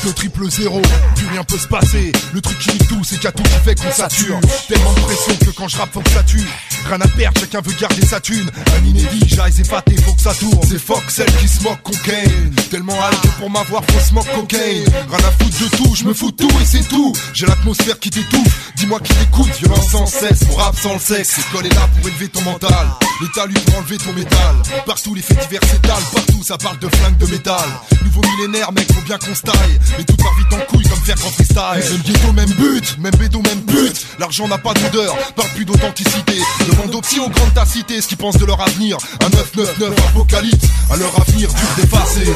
au triple zéro, plus rien peut se passer. Le truc qui nique tout, c'est qu'il y a tout qui fait qu'on sature. Tellement de pression que quand je rappe faut que ça tue. Rien à perdre, chacun veut garder sa thune. Un inédit, j'arrive épaté, faut que ça tourne. C'est fuck celle qui se moque cocaine. Tellement hâte que pour m'avoir faut smoke cocaine. Rien à foutre de tout, je me fous de tout et c'est tout. J'ai l'atmosphère qui t'étouffe, dis-moi qui t'écoute. Violence sans cesse, mon rap sans le sexe. L'école est là pour élever ton mental, l'État lui pour enlever ton métal. Partout les faits divers s'étalent, partout ça parle de flingue de métal. Nouveau millénaire mec, faut bien qu'on se taille. Mais tout part vite en couille comme faire grand freestyle. Même ghetto, même but, même bédo, même but. L'argent n'a pas d'odeur, parle plus d'authenticité. Demande aux petits, aux grandes ta cité, ce qu'ils pensent de leur avenir. Un 999 apocalypse, à leur avenir dur d'effacer.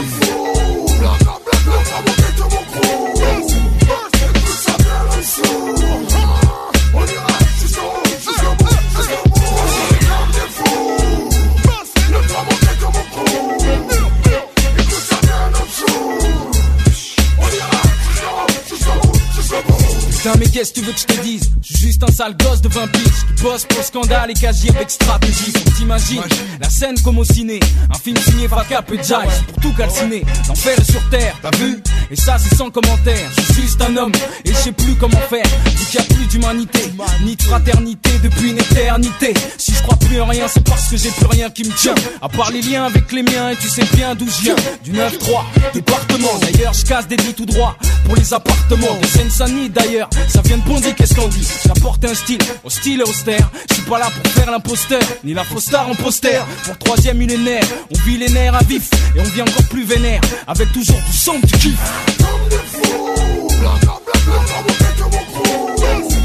Putain mais qu'est-ce que tu veux que je te dise? Je suis juste un sale gosse de 20 piges qui bosse pour scandale et qu'agit avec stratégie. Faut que t'imagines la scène comme au ciné, un film signé Facap et Jive pour tout calciner. L'enfer est sur terre, t'as vu? Et ça c'est sans commentaire. Je suis juste un homme et je sais plus comment faire. Vu qu'il y a plus d'humanité, ni de fraternité depuis une éternité. Si je crois plus en rien, c'est parce que j'ai plus rien qui me tient. À part les liens avec les miens, et tu sais bien d'où je viens. Du 9-3, département. D'ailleurs je casse des lits tout droit pour les appartements. De Seine-Saint-Denis d'ailleurs, ça vient de Bondy, qu'est-ce qu'on dit? J'apporte un style, au style et austère. Je suis pas là pour faire l'imposteur, ni la fausse star en poster. Pour le 3e millénaire, on vit les nerfs à vif. Et on vit encore plus vénère, avec toujours du son que tu kiffes. Comme des fous, bla bla bla bla, remontez que mon crew.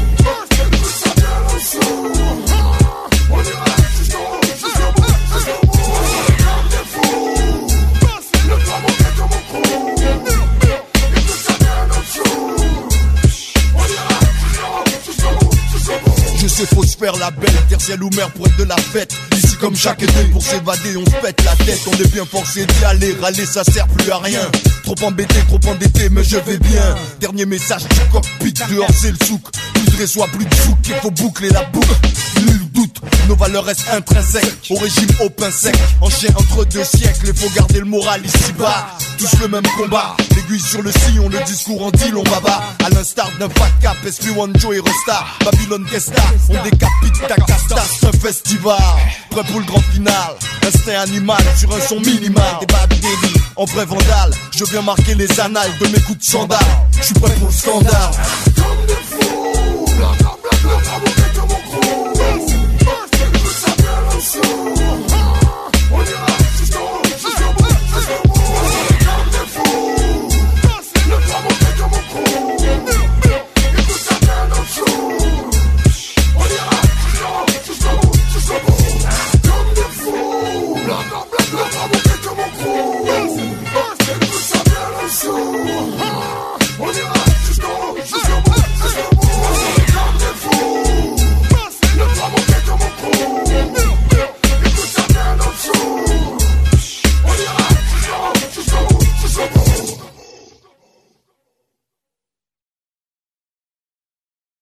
Ça vient le sourd. On ira jusqu'au bout, jusqu'au bout. Comme des fous, le temps monter que mon crew. Et que ça vient le sourd. On ira jusqu'au bout, jusqu'au bout. Je sais faut se faire la belle, terre-ciel ou mer pour être de la fête. Ici comme chaque été, pour s'évader on se pète la tête. On est bien forcé d'y aller, râler ça sert plus à rien. Trop embêté, trop endetté, mais je vais bien. Dernier message du cockpit, dehors c'est le souk. Plus de réseau, plus de souk, il faut boucler la boucle. Nul doute, nos valeurs restent intrinsèques. Au régime au pain sec, en chien entre deux siècles. Il faut garder le moral ici-bas, tous le même combat. L'aiguille sur le sillon, le discours en deal, on va bas. À l'instar d'un fat cap, SP1 Joe et Rosta. Babylone Kesta, on décapite ta casta, c'est un festival. Prêt pour le grand final, instinct animal sur un son minimal. Des baby en vrai vandale, je viens marquer les annales de mes coups de sandales. Je suis prêt pour le scandale.